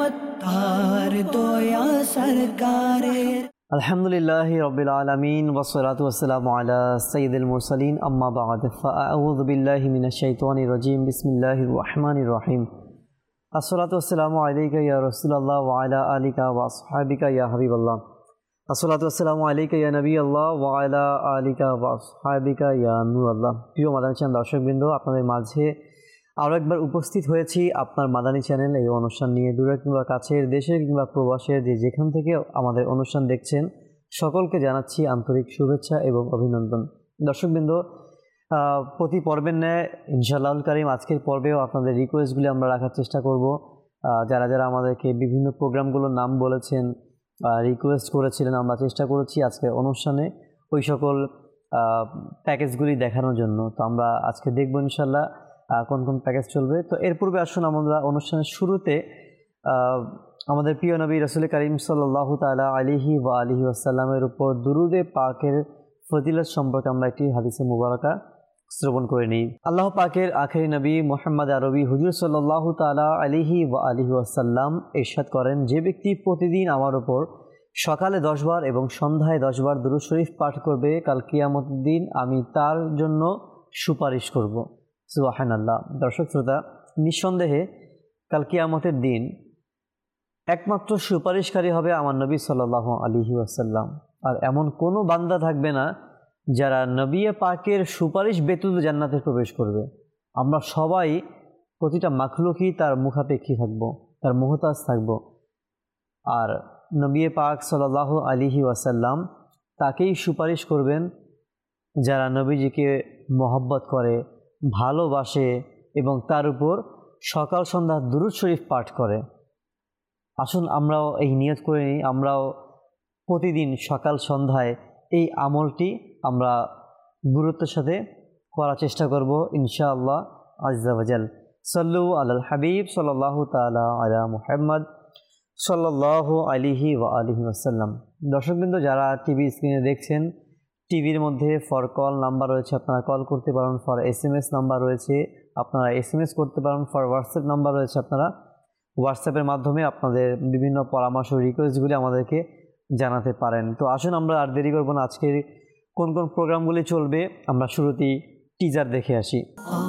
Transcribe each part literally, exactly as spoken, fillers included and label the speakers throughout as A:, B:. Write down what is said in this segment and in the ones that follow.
A: তার দয়া সরকারের।
B: আলহামদুলিল্লাহি রাব্বিল আলামিন ওয়াসসালাতু ওয়াসসালামু আলা সাইয়্যিদিল মুরসালিন আম্মা বা'দ ফাআউযু বিল্লাহি মিনাশ শাইতানির রাজীম বিসমিল্লাহির রহমানির রহিম আসসালাতু ওয়াসসালামু আলাইকা ইয়া রাসূলুল্লাহ ওয়া আলা আলিকা ওয়া আসহাবিকা ইয়া হাবিবাল্লাহ আসসালাতু ওয়াসসালামু আলাইকা ইয়া নবিয়াল্লাহ ওয়া আলা আলিকা ওয়া আসহাবিকা ইয়া নূরাল্লাহ। প্রিয় মাদানী চ্যানেল দর্শকবৃন্দ, আপনাদের মাঝে আরও একবার উপস্থিত হয়েছি আপনার মাদানী চ্যানেল এই অনুষ্ঠান নিয়ে। দূরে কিংবা কাছের, দেশের কিংবা প্রবাসের যে যেখান থেকে আমাদের অনুষ্ঠান দেখছেন সকলকে জানাচ্ছি আন্তরিক শুভেচ্ছা এবং অভিনন্দন। দর্শকবৃন্দ, প্রতি পর্বের ন্যায় ইনশাআল্লাহুল কারীম আজকের পর্বেও আপনাদের রিকোয়েস্টগুলি আমরা রাখার চেষ্টা করব। যারা যারা আমাদেরকে বিভিন্ন প্রোগ্রামগুলোর নাম বলেছেন, রিকোয়েস্ট করেছিলেন, আমরা চেষ্টা করেছি আজকের অনুষ্ঠানে ওই সকল প্যাকেজগুলি দেখানোর জন্য। তো আমরা আজকে দেখব ইনশাআল্লাহ কোন কোন প্যাকেজ চলবে। তো এর পূর্বে আসুন আমরা অনুষ্ঠানের শুরুতে আমাদের প্রিয় নবী রাসূল করিম সাল্লাল্লাহু তাআলা আলাইহি ওয়া আলিহি ওয়াসাল্লামের উপর দুরুদে পাকের ফজিলত সম্পর্কে আমরা একটি হাদিসে মুবারাকা শ্রবণ করে নিই। আল্লাহ পাকের আখেরি নবী মুহাম্মদ আরবি হুজুর সাল্লাল্লাহু তাআলা আলাইহি ওয়া আলিহি ওয়াসাল্লাম ইরশাদ করেন, যে ব্যক্তি প্রতিদিন আমার উপর সকালে দশ বার এবং সন্ধ্যায় দশ বার দুরূদ শরীফ পাঠ করবে, কাল কিয়ামতের দিন আমি তার জন্য সুপারিশ করব। সুবহানাল্লাহ। দর্শক শ্রোতা, নিঃসন্দেহে কাল কিয়ামতের দিন একমাত্র সুপারিশকারী হবে আমার নবী সাল্লাল্লাহু আলাইহি ওয়াসাল্লাম। আর এমন কোনো বান্দা থাকবে না যারা নবী পাকের সুপারিশ ব্যতীত জান্নাতে প্রবেশ করবে। আমরা সবাই, প্রতিটা মাখলুকই তার মুখাপেক্ষী থাকব, তার মুহতাজ থাকব। আর নবী পাক সাল্লাল্লাহু আলাইহি ওয়াসাল্লাম তাকেই সুপারিশ করবেন যারা নবীজিকে মহব্বত করে, ভালোবাসে এবং তার উপর সকাল সন্ধ্যা দুরূদ শরীফ পাঠ করে। আসুন আমরাও এই নিয়ত করে নিই, আমরাও প্রতিদিন সকাল সন্ধ্যায় এই আমলটি আমরা গুরুত্বের সাথে করার চেষ্টা করব ইনশাআল্লাহ আজ্জা ওয়া জাল। সাল্লু আলাল হাবিব সাল্লাল্লাহু তাআলা আলা মুহাম্মদ সাল্লাল্লাহু আলাইহি ওয়া আলিহি ওয়াসাল্লাম। দর্শকবৃন্দ, যারা টিভি স্ক্রিনে দেখছেন, টিভির মধ্যে ফর কল নাম্বার রয়েছে, আপনারা কল করতে পারেন। For S M S number রয়েছে, আপনারা এস এম এস করতে পারেন। ফর হোয়াটসঅ্যাপ নাম্বার রয়েছে, আপনারা হোয়াটসঅ্যাপের মাধ্যমে আপনাদের বিভিন্ন পরামর্শ, রিকোয়েস্টগুলি আমাদেরকে জানাতে পারেন। তো আসুন আমরা আর দেরি করব না, আজকের কোন কোন প্রোগ্রামগুলি চলবে আমরা শুরুতেই টিজার দেখে আসি।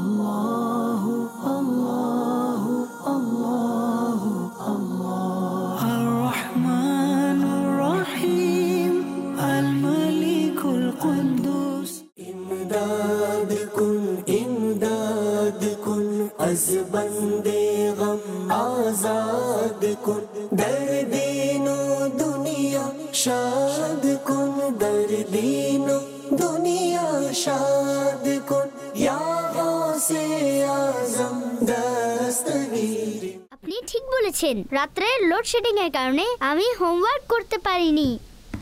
A: बंदे गम आजाद कुन दर्दीनो दुनिया शाद कुन दर्दीनो दुनिया शाद कुन या गौसे आजम दस्तगीर।
C: আপনি ঠিক বলেছেন, রাত্রে লোডশেডিং এর কারণে আমি হোমওয়ার্ক করতে পারিনি।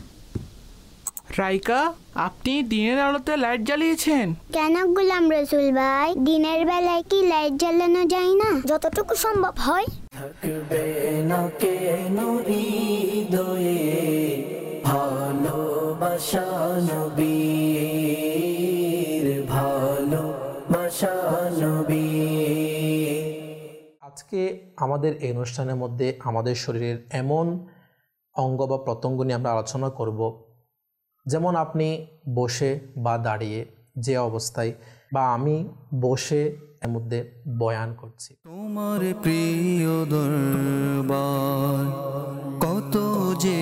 D: রাইকা, আপনি দিনের আলোতে লাইট জ্বালিয়েছেন
C: কেন গোলাম রসুল ভাই? দিনের বেলায় কি লাইট জ্বালানো যায় না? যতটুকু সম্ভব হয়।
A: থাকবে না কেন হৃদয়ে ভালোবাসা নবীর, ভালোবাসা নবীর।
E: আজকে আমাদের এই অনুষ্ঠানের মধ্যে আমাদের শরীরের এমন অঙ্গ বা প্রত্যঙ্গ নিয়ে আমরা আলোচনা করব, যেমন আপনি বসে বা দাঁড়িয়ে যে অবস্থায়, বা আমি বসে এর মধ্যে বয়ান করছি।
F: তোমার প্রিয় দরবার কত যে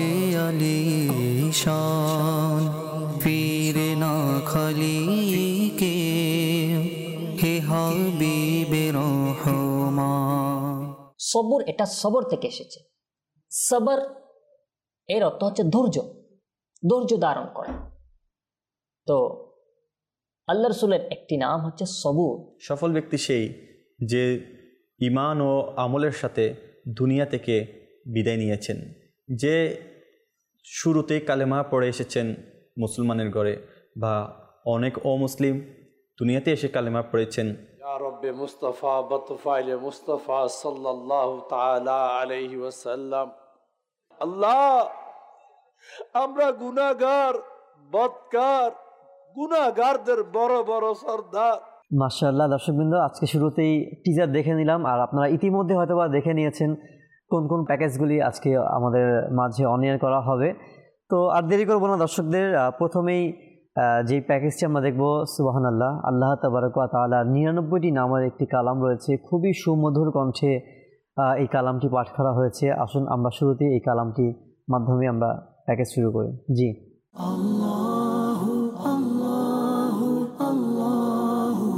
F: আলিশান, ফিরে না খালি কে হে হাবিবে রহমান।
G: সবর, এটা সবর থেকে এসেছে। সবর এর অর্থ হচ্ছে ধৈর্য, ধৈর্য ধারণ করা। তো আল্লাহ রাসূলের একটি নাম হচ্ছে সবুর।
H: সফল ব্যক্তি সেই যে ঈমান ও আমলের সাথে দুনিয়া থেকে বিদায় নিয়েছেন, যে শুরুতেই কালেমা পড়ে এসেছেন মুসলমানের ঘরে, বা অনেক অমুসলিম দুনিয়াতে এসে কালেমা পড়েছেন।
I: ইয়া রব্বে মুস্তাফা বতফাইলে মুস্তাফা সাল্লাল্লাহু তাআলা আলাইহি ওয়াসাল্লাম। আল্লাহ, আমরা গুনাহগার, বদকার, গুনাহগারদের বড় বড় সর্দার।
B: মাশাআল্লাহ। দর্শকবৃন্দ, আজকে শুরুতেই টিজার দেখে নিলাম, আর আপনারা ইতিমধ্যে হয়তোবা দেখে নিয়েছেন কোন কোন প্যাকেজগুলি আজকে আমাদের মাঝে অন এয়ার করা হবে। তো আর দেরি করবো না দর্শকদের, প্রথমেই যেই প্যাকেজটি আমরা দেখব সুবহানাল্লাহ, আল্লাহ তাবারক ওয়া তাআলার নিরানব্বইটি নামের একটি কালাম রয়েছে, খুবই সুমধুর কণ্ঠে এই কালামটি পাঠ করা হয়েছে। আসুন আমরা শুরুতেই এই কালামটি মাধ্যমে আমরা প্যাকেজ শুরু করি। জি
A: আল্লাহু আল্লাহু আল্লাহু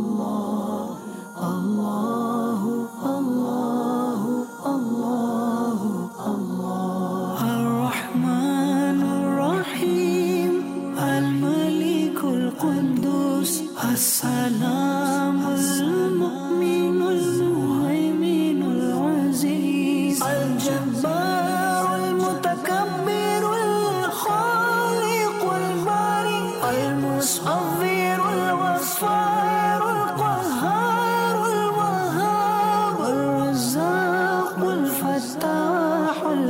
A: আল্লাহু আল্লাহু আল্লাহু আল্লাহ আর রহমানুর রহিম আল মালিকুল কুদ্দুস আসসালামুল মুমিনুল মুহাইমিনুল আজিজ আল জব্বারুল মুতাকাব্বিরুল খালিকুল বারি আল মুসাవ్বিরুল গফফারুল قهارুল ওয়াহাবুর রাজ্জাকুল ফাত্তাহুল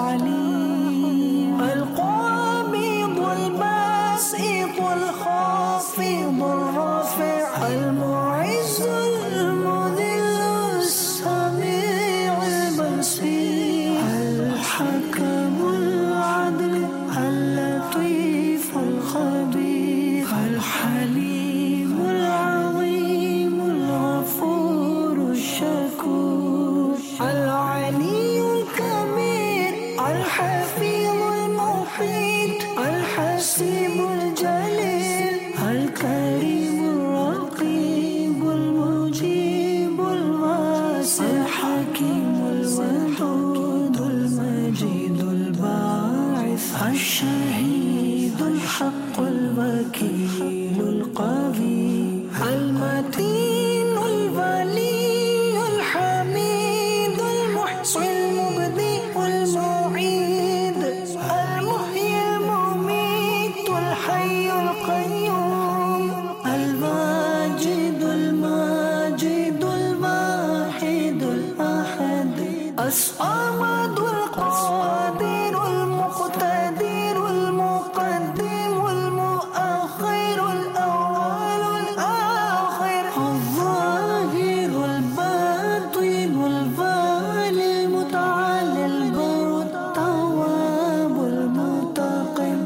A: আলিম আল কাবিদুল বাসিতুল খাফিদুর রাফি' আল মুইজ্জুল মুযিল্লুস সামিউল বাসীর আল হাকামুল আদল আল লাতীফুল খাবীর আল হালিমুল আযীমুল গফুরুশ শাকুর আল আলিয়ুল কাবীর আল হাফিজুল মুহীত আল হাসিবুল জালিল আল কারীমুর রাকীবুল মুজীবুল ওয়াসি' আল হাকীমুল ওয়াদুদুল মাজিদুল বাঈস আশ শাহীদুল হাক্কুল ওয়াকিলুল কাবী আল মাতিনুল ওয়ালিয়ুল হামিদুল মুহসিল মুবদিউল মুঈদ আল মুহয়িল মুমীতুল হাyyul qayyum আল ওয়াজিদুল মাজিদুল ওয়াহিদুল আহাদ as-samadul qadirul muqtadirul muqaddimul muakhirul awwalul akhir al-zahirul batinul walil muta'allil barut tawwabul mutaqim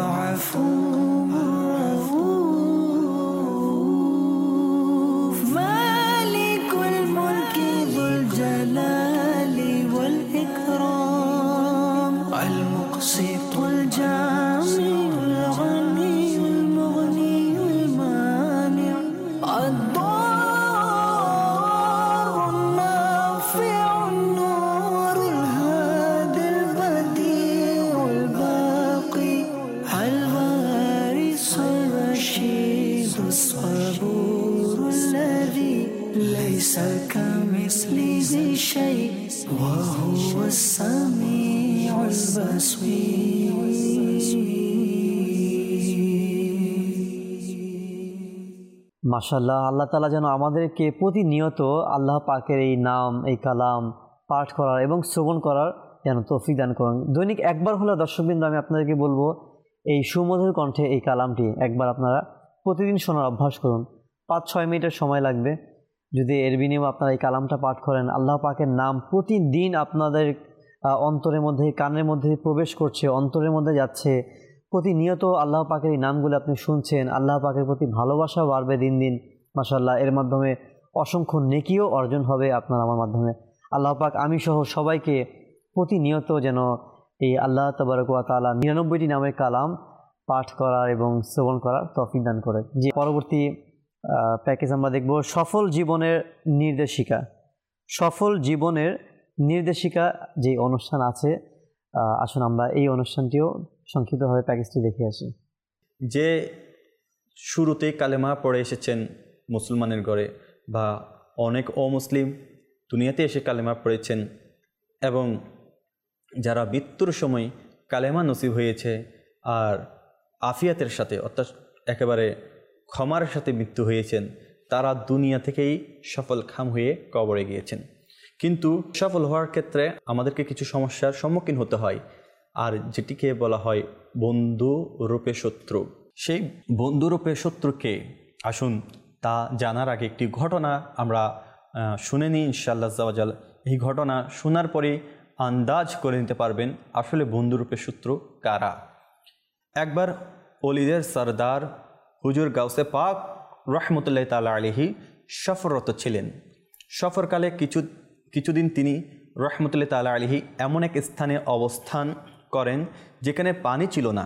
A: al-afuwwur rauf malikul mulki dhul jalali wal ikram al-muqsitul jami'ul ghaniyul mughniyul mani' ad-darun nafi'un nurul hadil badi'ul baqi al-warisul rashidus saburul ladhi laysa kamithlihi shay' wa huwa as-sami'ul basir।
B: মাশাআল্লাহ, আল্লাহ তাআলা যেন আমাদেরকে প্রতিনিয়ত আল্লাহ পাকের এই নাম, এই কালাম পাঠ করার এবং শ্রবণ করার যেন তৌফিক দান করুন। দৈনিক একবার হলে দর্শকবৃন্দ আমি আপনাদেরকে বলবো এই সুমধুর কণ্ঠে এই কালামটি একবার আপনারা প্রতিদিন শোনার অভ্যাস করুন। পাঁচ ছয় মিনিটের সময় লাগবে। যদি এর বিনিময়ে আপনারা এই কালামটা পাঠ করেন, আল্লাহ পাকের নাম প্রতিদিন আপনাদের অন্তরের মধ্যে, কানের মধ্যে প্রবেশ করছে, অন্তরের মধ্যে যাচ্ছে, প্রতিনিয়ত আল্লাহ পাকের এই নামগুলো আপনি শুনছেন, আল্লাহ পাকের প্রতি ভালোবাসা বাড়বে দিন দিন। মাশাআল্লাহ, এর মাধ্যমে অসংখ্য নেকিও অর্জন হবে আপনার আমার মাধ্যমে। আল্লাহ পাক আমি সহ সবাইকে প্রতিনিয়ত যেন এই আল্লাহ তাবারক ওয়া তাআলা নিরানব্বইটি নামের কালাম পাঠ করার এবং শ্রবণ করার তৌফিক দান করে। যে পরবর্তী প্যাকেজ আমরা দেখব সফল জীবনের নির্দেশিকা। সফল জীবনের নির্দেশিকা যে অনুষ্ঠান আছে, আসুন আমরা এই অনুষ্ঠানটিও সংক্ষিপ্তভাবে প্যাকেজটি দেখে আসি।
H: যে শুরুতে কালেমা পড়ে এসেছেন মুসলমানের ঘরে, বা অনেক অমুসলিম দুনিয়াতে এসে কালেমা পড়েছেন, এবং যারা মৃত্যুর সময় কালেমা নসিব হয়েছে আর আফিয়াতের সাথে অর্থাৎ একেবারে ক্ষমার সাথে মৃত্যু হয়েছেন, তারা দুনিয়া থেকেই সফল খাম হয়ে কবরে গিয়েছেন। কিন্তু সফল হওয়ার ক্ষেত্রে আমাদেরকে কিছু সমস্যার সম্মুখীন হতে হয়, আর যেটিকে বলা হয় বন্ধু রূপে শত্রু। সেই বন্ধুরূপে শত্রুকে আসুন তা জানার আগে একটি ঘটনা আমরা শুনে নিই ইনশাআল্লাহ আজ্জা ওয়া জাল। এই ঘটনা শোনার পরে আন্দাজ করে নিতে পারবেন আসলে বন্ধুরূপে শত্রু কারা। একবার অলিদের সরদার হুজুর গাউসে পাক রহমতুল্লাহ তাআলা আলাইহি সফররত ছিলেন। সফরকালে কিছু কিছুদিন তিনি রহমতুল্লাহ তাআলা আলাইহি এমন এক স্থানে অবস্থান করেন যেখানে পানি ছিল না।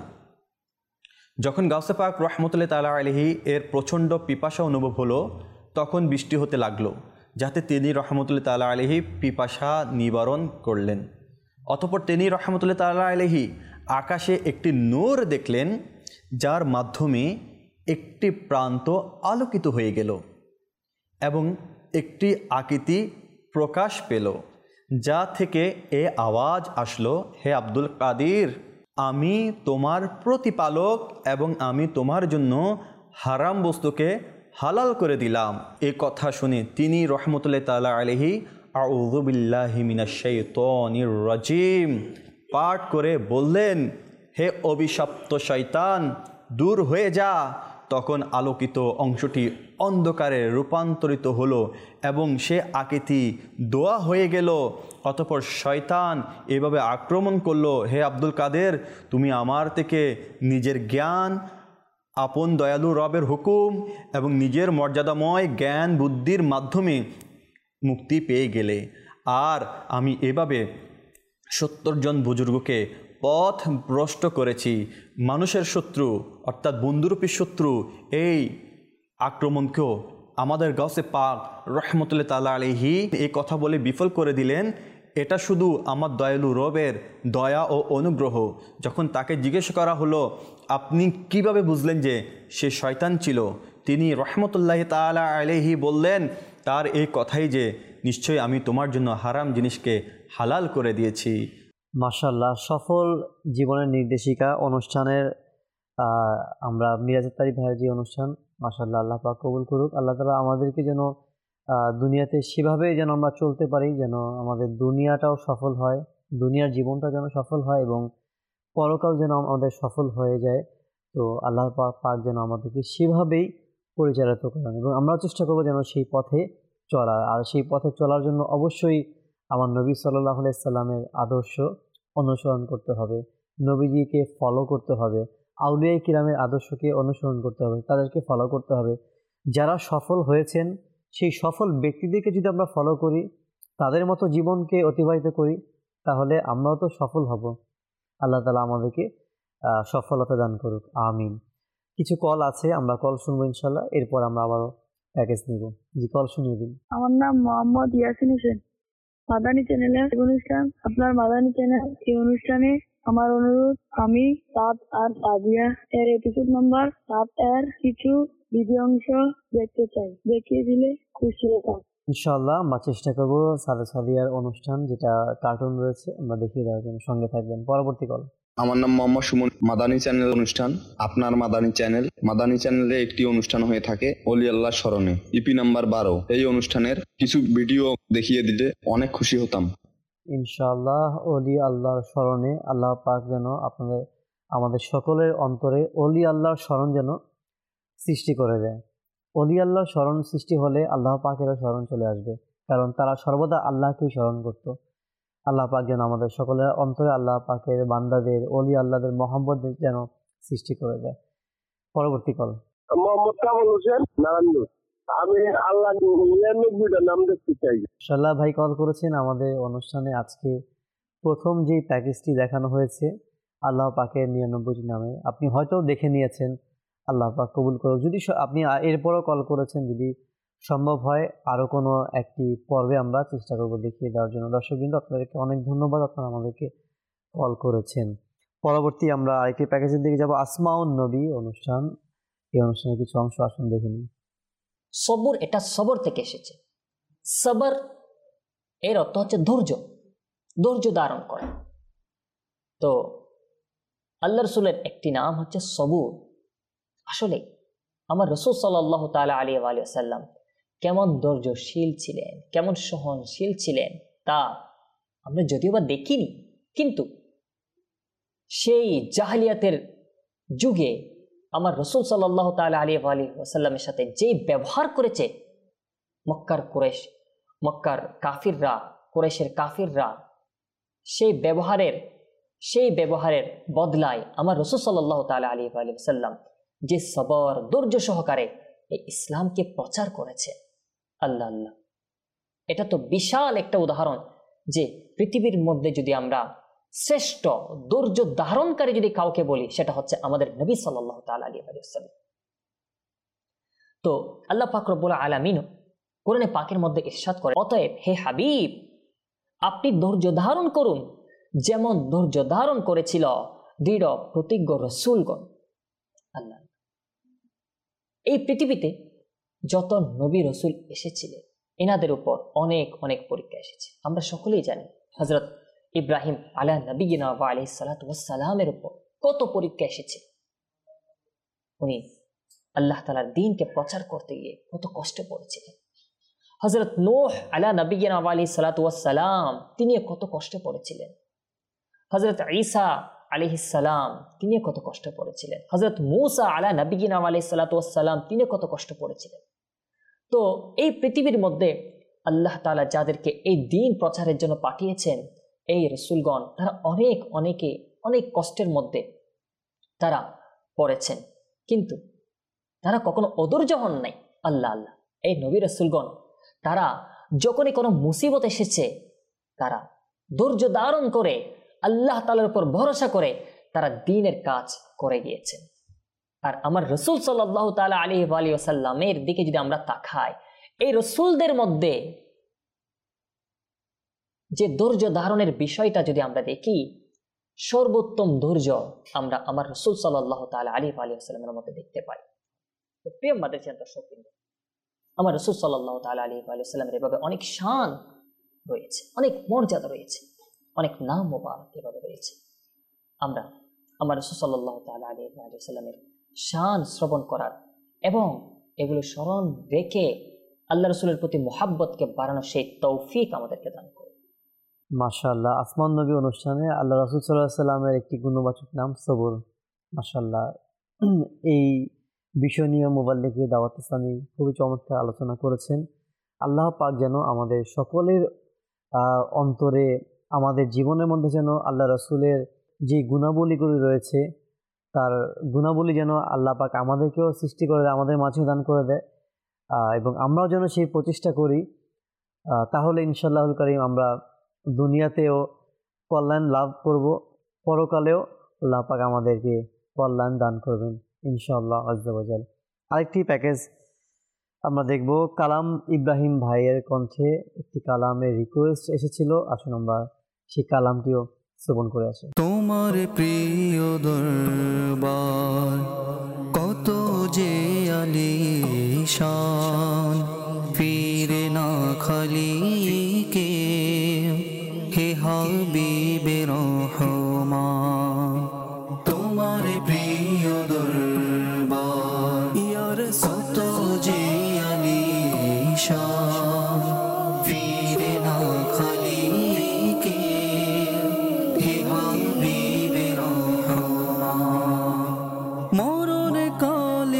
H: যখন গাউসে পাক রহমতুল্লাহ তাআলা আলাইহি এর প্রচণ্ড পিপাসা অনুভব হলো, তখন বৃষ্টি হতে লাগলো, যাতে তিনি রহমতুল্লাহ তাআলা আলাইহি পিপাসা নিবারণ করলেন। অতঃপর তিনি রহমতুল্লাহ তাআলা আলাইহি আকাশে একটি নূর দেখলেন, যার মাধ্যমে একটি প্রান্ত আলোকিত হয়ে গেল এবং একটি আকৃতি প্রকাশ পেল, যা থেকে এ আওয়াজ আসলো, হে আব্দুল কাদির, আমি তোমার প্রতিপালক এবং আমি তোমার জন্য হারাম বস্তুকে হালাল করে দিলাম। এ কথা শুনে তিনি রহমতুল্লাহ তাআলা আলাইহি আউযু বিল্লাহি মিনাশ শাইতানির রাজিম পাঠ করে বললেন, হে অভিশপ্ত শয়তান, দূর হয়ে যা। তখন আলোকিত অংশটি অন্ধকারে রূপান্তরিত হলো এবং সে আকৃতি দোয়া হয়ে গেল। অতঃপর শয়তান এভাবে আক্রমণ করলো, হে আব্দুল কাদের, তুমি আমার থেকে নিজের জ্ঞান, আপন দয়ালু রবের হুকুম এবং নিজের মর্যাদাময় জ্ঞান বুদ্ধির মাধ্যমে মুক্তি পেয়ে গেলে, আর আমি এভাবে সত্তর জন বুজুর্গকে পথ ভ্রষ্ট করেছি। মানুষের শত্রু অর্থাৎ বন্ধুরূপী শত্রু এই আক্রমণকেও আমাদের গাউসে পাক রহমতুল্লাহ তাআলা আলাইহি এই কথা বলে বিফল করে দিলেন। এটা শুধু আমার দয়ালু রবের দয়া ও অনুগ্রহ। যখন তাকে জিজ্ঞেস করা হলো, আপনি কিভাবে বুঝলেন যে সে শয়তান ছিল, তিনি রহমতুল্লাহ তাআলা আলাইহি বললেন, তার এই কথাই যে নিশ্চয়ই আমি তোমার জন্য হারাম জিনিসকে হালাল করে দিয়েছি।
B: মাশাআল্লাহ, সফল জীবনের নির্দেশিকা অনুষ্ঠানের আমরা মিরাজ তারিফ ভাইয়ের যে অনুষ্ঠান, মাশাআল্লাহ, আল্লাহ পাক কবুল করুক। আল্লাহ তাআলা আমাদেরকে যেন দুনিয়াতে সেভাবে যেন আমরা চলতে পারি, যেন আমাদের দুনিয়াটাও সফল হয়, দুনিয়ার জীবনটা যেন সফল হয় এবং পরকাল যেন আমাদের সফল হয়ে যায়। তো আল্লাহ পাক যেন আমাদেরকে সেভাবেই পরিচালিত করেন এবং আমরাও চেষ্টা করবো যেন সেই পথে চলার। আর সেই পথে চলার জন্য অবশ্যই আমার নবী সাল্লাল্লাহু আলাইহি সাল্লামের আদর্শ অনুসরণ করতে হবে, নবীজিকে ফলো করতে হবে, আউলিয়া কিরামের আদর্শকে অনুসরণ করতে হবে, তাদেরকে ফলো করতে হবে। যারা সফল হয়েছেন সেই সফল ব্যক্তিদেরকে যদি আমরা ফলো করি, তাদের মতো জীবনকে অতিবাহিত করি, তাহলে আমরাও তো সফল হব। আল্লাহ তাআলা আমাদেরকে সফলতা দান করুক, আমিন। কিছু কল আছে, আমরা কল শুনবো ইনশাল্লাহ, এরপর আমরা আবারও প্যাকেজ নিব। জি, কল শুনিয়ে দিন।
J: আমার নাম মোহাম্মদ ইয়াসিন হোসেন, মাদানী চ্যানেলের অনুষ্ঠান, আপনার মাদানী চ্যানেল এই অনুষ্ঠানে আমার অনুরোধ, আমি সাত আর সাদিয়া এর এপিসোড নাম্বার সাত এর কিছু ভিডিও অংশ দেখতে চাই, দেখিয়ে দিলে খুশি হতাম।
B: ইনশাআল্লাহ আমরা চেষ্টা করবো সাদা সাদিয়ার অনুষ্ঠান যেটা কার্টুন রয়েছে আমরা দেখিয়ে দেওয়ার জন্য, সঙ্গে থাকবেন। পরবর্তী কল।
K: আমার নাম মোহাম্মদ সুমন, মাদানী চ্যানেল অনুষ্ঠান, আপনার মাদানী চ্যানেল। মাদানী চ্যানেলে একটি অনুষ্ঠান হয়ে থাকে ওলি আল্লাহর স্মরণে, ইপি নাম্বার বারো। এই অনুষ্ঠানের কিছু ভিডিও দেখিয়ে দিলে অনেক খুশি হতাম।
B: ইনশাআল্লাহ ওলি আল্লাহর স্মরণে আল্লাহ পাক যেন আপনাদের আমাদের সকলের অন্তরে ওলি আল্লাহর স্মরণ যেন সৃষ্টি করে দেয়। ওলি আল্লাহর স্মরণ সৃষ্টি হলে আল্লাহ পাকেরও স্মরণ চলে আসবে, কারণ তারা সর্বদা আল্লাহকেই স্মরণ করত। আল্লাহ পাক যেন আমাদের সকলের অন্তরে আল্লাহ পাকের বান্দাদের, ওলি আল্লাহদের মহব্বত যেন সৃষ্টি করে দেয়। পরবর্তী কল।
L: মোহাম্মদ কামাল হোসেন, নারায়ণগঞ্জ। আমি আল্লাহ নিরানব্বইটা নাম দেখতে চাই। ইনশাআল্লাহ
B: ভাই কল করেছেন আমাদের অনুষ্ঠানে। আজকে প্রথম যে প্যাকেজটি দেখানো হয়েছে আল্লাহ পাকের নিরানব্বইটি নামে, আপনি হয়তো দেখে নিয়েছেন, আল্লাহ পাক কবুল করুক। যদি আপনি এরপরও কল করেছেন, যদি সম্ভব হয় আরও কোনো একটি পর্বে আমরা চেষ্টা করব দেখিয়ে দেওয়ার জন্য। দর্শকবৃন্দ, আপনাদেরকে অনেক ধন্যবাদ, আপনারা আমাদেরকে কল করেছেন। পরবর্তী আমরা আরেকটি প্যাকেজের দিকে যাব, আসমাউন নবী অনুষ্ঠান। এই অনুষ্ঠানের কিছু অংশ আসুন দেখে নিই।
G: সবর, এটা সবর থেকে এসেছে। সবর এর অর্থ হচ্ছে ধৈর্য, ধৈর্য ধারণ করা। তো আল্লাহ রসুলের একটি নাম হচ্ছে সবুর। আসলে আমার রসুল সাল্লাল্লাহু তাআলা আলাইহি ওয়া সাল্লাম কেমন ধৈর্যশীল ছিলেন, কেমন সহনশীল ছিলেন তা আমরা যদিও বা দেখিনি, কিন্তু সেই জাহেলিয়াতের যুগে আমার রসুল সাল্লাল্লাহু তাআলা আলাইহি ওয়া সাল্লামের সাথে যে ব্যবহার করেছে মক্কার কুরাইশ, মক্কার কাফিররা, কুরাইশের কাফিররা, সেই ব্যবহারের সেই ব্যবহারের বদলায় আমার রাসূল সাল্লাল্লাহু তাআলা আলাইহি ওয়া সাল্লাম যে সবর ধৈর্য সহকারে এই ইসলামকে প্রচার করেছে, আল্লাহ আল্লাহ, এটা তো বিশাল একটা উদাহরণ যে পৃথিবীর মধ্যে যদি আমরা শ্রেষ্ঠ ধৈর্য ধারণকারী যদি কাউকে বলি সেটা হচ্ছে আমাদের নবী সাল্লাল্লাহু তাআলা আলাইহি ওয়া সাল্লাম। তো আল্লাহ পাক রব্বুল আলামিন কোরআনে পাকের মধ্যে ইরশাদ করে, অতএব হে হাবিব, আপনি ধৈর্য ধারণ করুন যেমন ধৈর্য ধারণ করেছিল দৃঢ় প্রতিজ্ঞ রাসূলগণ। আল্লাহ, এই পৃথিবীতে যত নবী রাসূল এসেছিলেন এনাদের উপর অনেক অনেক পরীক্ষা এসেছে। আমরা সকলেই জানি হযরত ইব্রাহিম আলা নবিয়িনা ওয়া আলাইহিস সালাতু ওয়াস সালামের উপর কত পরীক্ষা এসেছে। উনি আল্লাহ তাআলার দ্বীনকে প্রচার করতে গিয়ে কত কষ্ট পড়েছিলেন। হযরত নূহ আলা নবিয়িনা ওয়া আলাইহিস সালাতু ওয়াস সালাম তিনি কত কষ্ট পড়েছিলেন। হযরত ঈসা আলাইহিস সালাম তিনি কত কষ্ট পড়েছিলেন। হযরত মূসা আলা নবিয়িনা ওয়া আলাইহিস সালাতু ওয়াস সালাম তিনি কত কষ্ট পড়েছিলেন। তো এই পৃথিবীর মধ্যে আল্লাহ তাআলা যাদেরকে এই দ্বীন প্রচারের জন্য পাঠিয়েছেন, এই রাসূলগণ, তারা অনেক অনেকে অনেক কষ্টের মধ্যে তারা পড়েছেন, কিন্তু তারা কখনো অধৈর্য হন নাই। আল্লাহ আল্লাহ, এই নবী রাসূলগণ তারা যখনই কোনো মুসিবত এসেছে তারা ধৈর্য ধারণ করে আল্লাহ তাআলার উপর ভরসা করে তারা দ্বীনের কাজ করে গিয়েছেন। আর আমার রাসূল সাল্লাল্লাহু তাআলা আলাইহি ওয়া সাল্লামের দিকে যদি আমরা তাকাই, এই রাসূলদের মধ্যে যে ধৈর্য ধারণের বিষয়টা যদি আমরা দেখি, সর্বোত্তম ধৈর্য আমরা আমার রাসূল সাল্লাল্লাহু তাআলা আলাইহি ওয়া সাল্লামের মধ্যে দেখতে পাই। তো প্রিয় মাদ্রাসার দর্শকবৃন্দ, আমার রাসূল সাল্লাল্লাহু তাআলা আলাইহি ওয়া সাল্লামের এভাবে অনেক শান রয়েছে, অনেক মর্যাদা রয়েছে, অনেক নাম মোবারক এভাবে রয়েছে। আমরা আমার রাসূল সাল্লাল্লাহু তাআলা আলাইহি ওয়া সাল্লামের শান শ্রবণ করার এবং এগুলো স্মরণ রেখে আল্লাহ রাসূলের প্রতি মুহাব্বতকে বাড়ানোর সেই তৌফিক আমাদেরকে দান করুন।
B: মাশাআল্লাহ, আসমান নবী অনুষ্ঠানে আল্লাহ রাসূল সাল্লাল্লাহু আলাইহি ওয়াসাল্লামের একটি গুণবাচক নাম সবর। মাশাআল্লাহ, এই বিষয় নিয়ে মুবাল্লিগে দাওয়াত ইসলামী খুবই চমৎকার আলোচনা করেছেন। আল্লাহ পাক যেন আমাদের সকলের অন্তরে, আমাদের জীবনের মধ্যে যেন আল্লাহ রাসূলের যে গুণাবলীগুলি রয়েছে তার গুণাবলী যেন আল্লাহ পাক আমাদেরকেও সৃষ্টি করে দেয়, আমাদের মাঝেও দান করে দেয়, এবং আমরাও যেন সেই প্রচেষ্টা করি। তাহলে ইনশাআল্লাহুল কারীম আমরা দুনিয়াতেও কল্যাণ লাভ করব, পরকালেও আল্লাহ পাক আমাদেরকে কল্যাণ দান করবেন ইনশাআল্লাহ আজ্জা ওয়া জাল। আরেকটি প্যাকেজ আমরা দেখব, কালাম ইব্রাহিম ভাইয়ের কণ্ঠে একটি কালামের রিকোয়েস্ট এসেছিল। আসুন আমরা সেই কালামটিও শ্রবণ করে আসি।
F: তোমার প্রিয় দরবার কত যে আলিশান, ফিরে না খালি কে হে হাবিবে রহমান। তোমার প্রিয় দরবার ইয়ার কত যে আলিশান, ফিরে না খালি কে হে হাবিবে রহমান। মরণ কালে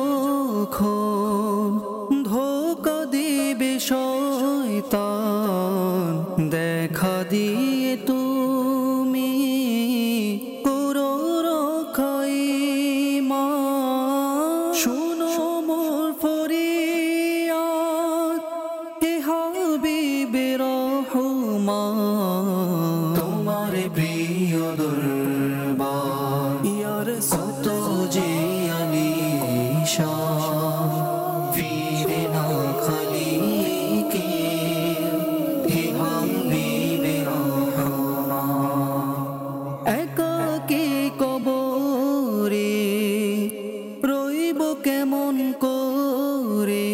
F: যখন ধোঁকা দিবে শয়তান, দেখা দিয়ে তুমি করো রক্ষাই মা। শুনো মোর ফরিয়াদ হে হাবিবে রহমান। তোমার প্রিয় দরবার ইয়ার কত যে আলিশান, ফিরে না খালি কে হে হাবিবে রহমান। একাকী কবরে রইব কেমন করে,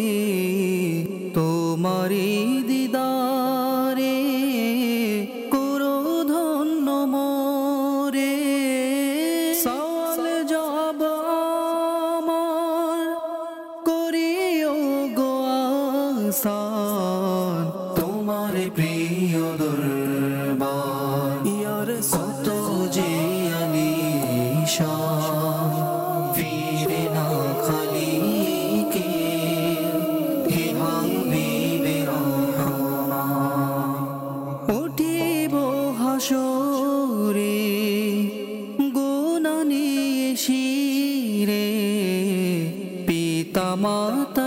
F: তোমারি দিদারে করো ধন্য মোরে। সওয়াল যাব আমার করিও গো আসান। তোমার প্রিয় দরবার ইয়ার কত যে আলিশান, ফিরে না খালি কে হে হাবিবে রহমান। উঠিব হাসর পিতামাতা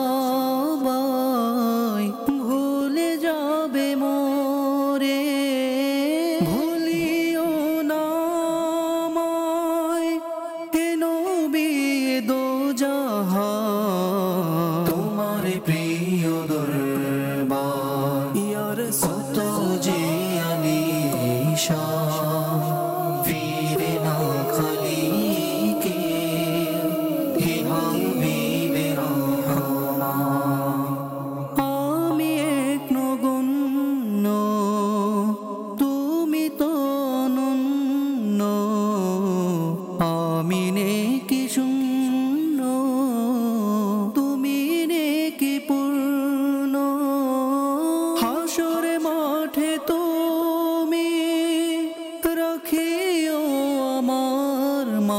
F: সবাই ভুলে যাবে মোরে, ভুলিও না আমায় হে নবী দোজাহান, তোমার প্রিয় দরবার ইয়া রাসূল কত যে আলিশান, ফিরে না খালি কে হে হাবিবে রহমান। আমি এক নগণ্য তুমি তো অনন্য, আমি নেকি শূন্য তুমি নেকি পূর্ণ, হাসরে মাঠে তুমি রাখিও আমার মা।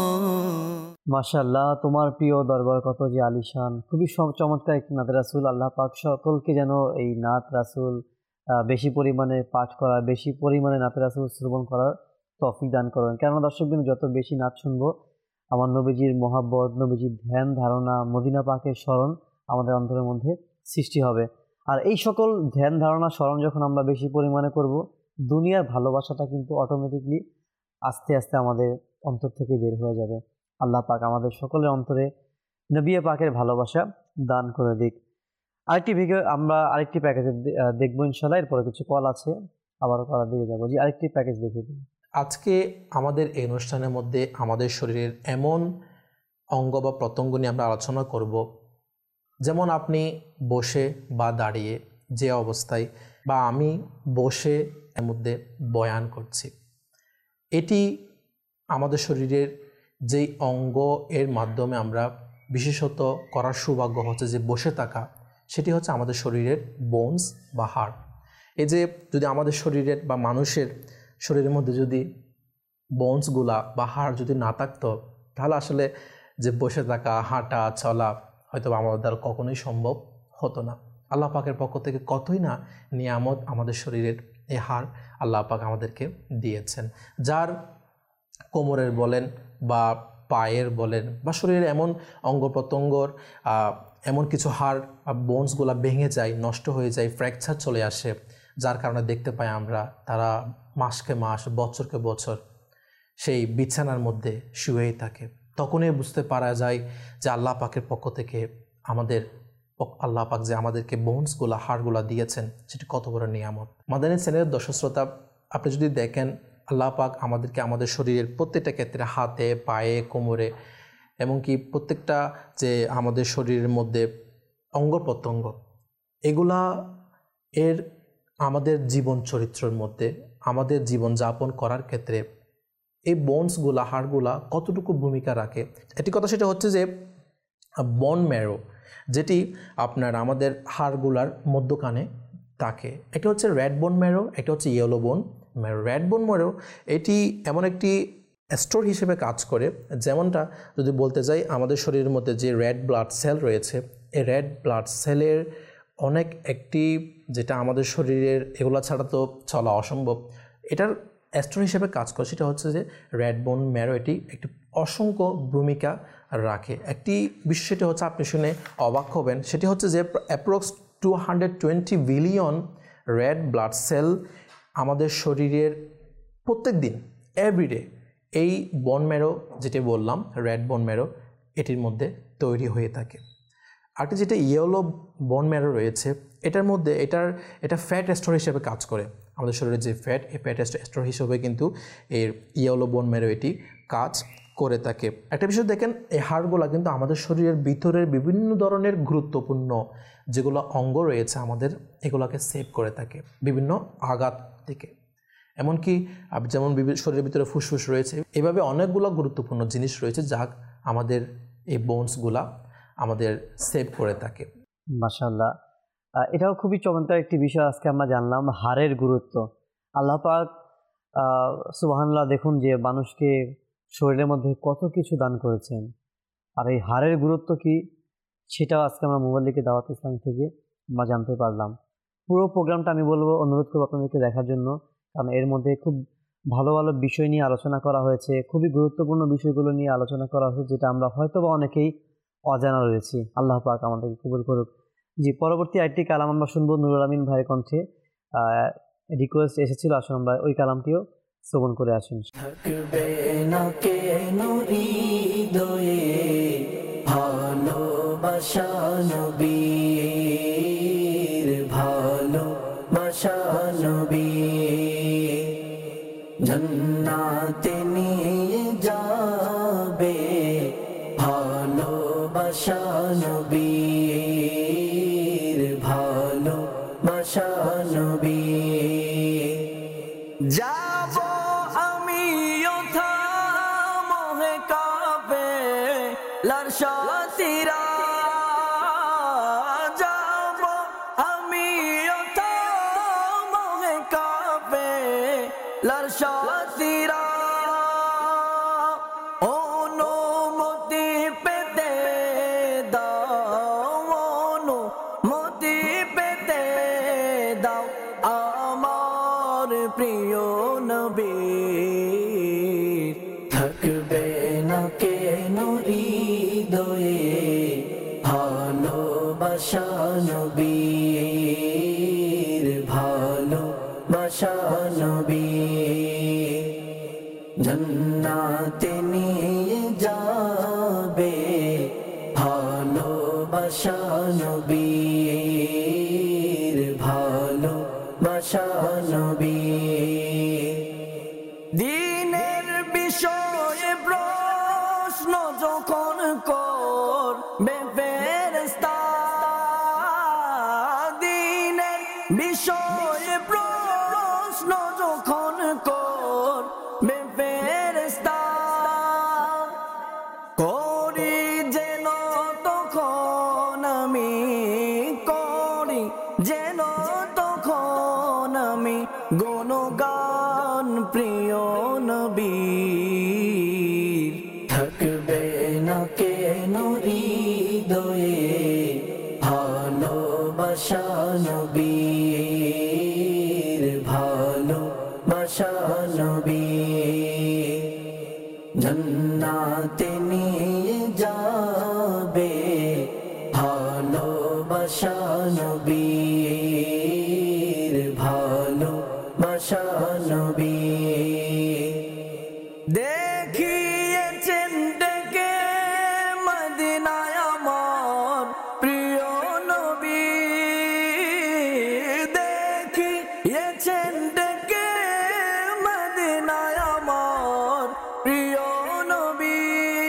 B: মাশাআল্লাহ, তোমার প্রিয় দরবার কত যে আলিশান। খুবই সম- চমৎকার একটি নাত রাসূল। আল্লাহ পাক সকলকে যেন এই নাত রাসূল আহ, বেশি পরিমাণে পাঠ করা, বেশি পরিমাণে নাত রাসূল শ্রবণ করার তৌফিক দান করেন। কেননা দর্শকবৃন্দ, যত বেশি নাত শুনবো, আমার নবীজির মহাব্বত, নবীজির ধ্যান ধারণা, মদিনা পাকের স্মরণ আমাদের অন্তরের মধ্যে সৃষ্টি হবে। আর এই সকল ধ্যান ধারণা স্মরণ যখন আমরা বেশি পরিমাণে করব, দুনিয়ার ভালোবাসাটা কিন্তু অটোমেটিকলি আস্তে আস্তে আমাদের অন্তর থেকে বের হয়ে যাবে। আল্লাহ পাক আমাদের সকলের অন্তরে নবী পাকের ভালোবাসা দান করে দিক। আরেকটি ভিডিও আমরা আরেকটি প্যাকেজে দেখবো ইনশাল্লাহ। এরপরে কিছু কল আছে, আবারও কলার দিকে যাবো। জি, আরেকটি প্যাকেজ দেখিয়ে দিন।
E: আজকে আমাদের এই অনুষ্ঠানের মধ্যে আমাদের শরীরের এমন অঙ্গ বা প্রত্যঙ্গ নিয়ে আমরা আলোচনা করব, যেমন আপনি বসে বা দাঁড়িয়ে যে অবস্থায়, বা আমি বসে এর মধ্যে বয়ান করছি, এটি আমাদের শরীরের যেই অঙ্গ এর মাধ্যমে আমরা বিশেষত করার সৌভাগ্য হচ্ছে যে বসে থাকা, সেটি হচ্ছে আমাদের শরীরের বোনস বা হাড়। এই যে যদি আমাদের শরীরের বা মানুষের শরীরের মধ্যে যদি বোনসগুলা বা হাড় যদি না থাকতো, তাহলে আসলে যে বসে থাকা, হাঁটা, চলা হয়তো আমাদের দ্বারা কখনোই সম্ভব হতো না। আল্লাহ পাকের পক্ষ থেকে কতই না নিয়ামত আমাদের শরীরের এই হাড় আল্লাহ পাক আমাদেরকে দিয়েছেন। যার কোমরের বলেন বা পায়ের বলেন বা শরীরের এমন অঙ্গ প্রত্যঙ্গর এমন কিছু হাড় বা বোনসগুলো ভেঙে যায়, নষ্ট হয়ে যায়, ফ্র্যাকচার চলে আসে, যার কারণে দেখতে পাই আমরা তারা মাসকে মাস, বছরকে বছর সেই বিছানার মধ্যে শুয়েই থাকে। তখনই বুঝতে পারা যায় যে আল্লাহ পাকের পক্ষ থেকে আমাদের আল্লাহ পাক যে আমাদেরকে বোনসগুলা, হাড়গুলা দিয়েছেন, সেটি কত বড় নিয়ামত। মাদানী চ্যানেলের দর্শক শ্রোতা, আপনি যদি দেখেন আল্লাহ পাক আমাদেরকে আমাদের শরীরের প্রত্যেকটা ক্ষেত্রে, হাতে, পায়ে, কোমরে, এমনকি প্রত্যেকটা যে আমাদের শরীরের মধ্যে অঙ্গ প্রত্যঙ্গ, এগুলা এর আমাদের জীবন চরিত্রের মধ্যে, আমাদের জীবন যাপন করার ক্ষেত্রে এই বোনসগুলা, হাড়গুলা কতটুকু ভূমিকা রাখে। একটি কথা সেটা হচ্ছে যে বোন ম্যারো, যেটি আপনার আমাদের হাড়গুলার মধ্যখানে থাকে, এটা হচ্ছে রেড বোন ম্যারো, এটা হচ্ছে yellow bone marrow. Red bone marrow এটি এমন একটি স্টোর হিসেবে কাজ করে, যেমনটা যদি বলতে যাই আমাদের শরীরের মধ্যে যে রেড ব্লাড সেল রয়েছে, এই রেড ব্লাড সেলের অনেক একটি, যেটা আমাদের শরীরের এগুলা ছাড়া তো চলা অসম্ভব, এটার স্টোর হিসেবে কাজ করে, সেটা হচ্ছে যে রেড বোন ম্যারো এটি একটি অসংখ্য ভূমিকা রাখে। একটি বিষয় সেটি হচ্ছে, আপনি শুনে অবাক হবেন, সেটি হচ্ছে যে approx two hundred twenty billion red blood cell আমাদের শরীরের প্রত্যেক দিন, এভরিডে, এই বোন ম্যারো যেটি বললাম, রেড বোন ম্যারো, এটির মধ্যে তৈরি হয়ে থাকে। আরেকটি যেটা ইয়েলো বোন ম্যারো রয়েছে, এটার মধ্যে এটার এটা ফ্যাট স্টোর হিসেবে কাজ করে। আমাদের শরীরের যে ফ্যাট, এই ফ্যাট স্টোর হিসেবে কিন্তু এর ইয়েলো বোন ম্যারো এটি কাজ করে থাকে। একটা বিষয় দেখেন, এই হাড়গুলো কিন্তু আমাদের শরীরের ভিতরের বিভিন্ন ধরনের গুরুত্বপূর্ণ যেগুলো অঙ্গ রয়েছে আমাদের, এগুলোকে সেভ করে থাকে বিভিন্ন আঘাত থেকে। এমনকি যেমন শরীরের ভিতরে ফুসফুস রয়েছে, এভাবে অনেকগুলো গুরুত্বপূর্ণ জিনিস রয়েছে যা আমাদের এই বোনসগুলা আমাদের সেভ করে থাকে।
B: মাশাআল্লাহ, এটাও খুবই চমৎকার একটি বিষয় আজকে আমরা জানলাম, হাড়ের গুরুত্ব। আল্লাহ পাক সুবহানাল্লাহ, দেখুন যে মানুষকে শরীরের মধ্যে কত কিছু দান করেছেন, আর এই হাড়ের গুরুত্ব কি সেটাও আজকে আমরা মোবাল্লিকে দাওয়াত ইসলাম থেকে আমরা জানতে পারলাম। পুরো প্রোগ্রামটা আমি বলবো, অনুরোধ করবো আপনাদেরকে দেখার জন্য, কারণ এর মধ্যে খুব ভালো ভালো বিষয় নিয়ে আলোচনা করা হয়েছে, খুবই গুরুত্বপূর্ণ বিষয়গুলো নিয়ে আলোচনা করা হয়েছে, যেটা আমরা হয়তো বা অনেকেই অজানা রয়েছি। আল্লাহ পাক আমাদেরকে কবুল করুক। জি, পরবর্তী আরেকটি কালাম আমরা শুনবো নুরুল আমিন ভাইয়ের কণ্ঠে। রিকোয়েস্ট এসেছিল, আসুন আমরা ওই কালামটিও শ্রবণ করে আসুন।
A: থাকবে না কেন হৃদয়ে ভালোবাসা নবীর, ভালোবাসা নবীর, জান্নাতে নিয়ে যাবে ভালোবাসা নবীর, ভালোবাসা নবীর। যাব আমি ওথা মোহে কাবে লার সাথীরা, যাব আমি ওথা মোহে কাবে লার সাথীরা, অনুমতি পেতে দাও, অনুমতি পেতে দাও আমার প্রিয় নবীর। থাকবে না কেন হৃদয়ে ভালোবাসা নবীর, ভালোবাসা নবীর, জান্নাতে নিয়ে যাবে ভালোবাসা নবীর, ভালোবাসা নবীর। দিনের বিষয়ে প্রশ্ন যখন করবে ফেরেশতা, দিনের বিষয়ে প্রশ্ন যখন করবে ফেরেশতা, করি যেন তখন আমি, করি যেন তখন আমি গুণগান প্রিয় নবীর। থাকবে না কেন হৃদয়ে ভালোবাসা নবীর, ভালোবাসা নবীর, জান্নাতে নিয়ে যাবে ভালোবাসা নবীর, ভালোবাসা নবীর। দেখিয়েছেন ডেকে মদিনায় আমার প্রিয় নবী, দেখিয়েছেন ডেকে মদিনায় আমার প্রিয় নবী,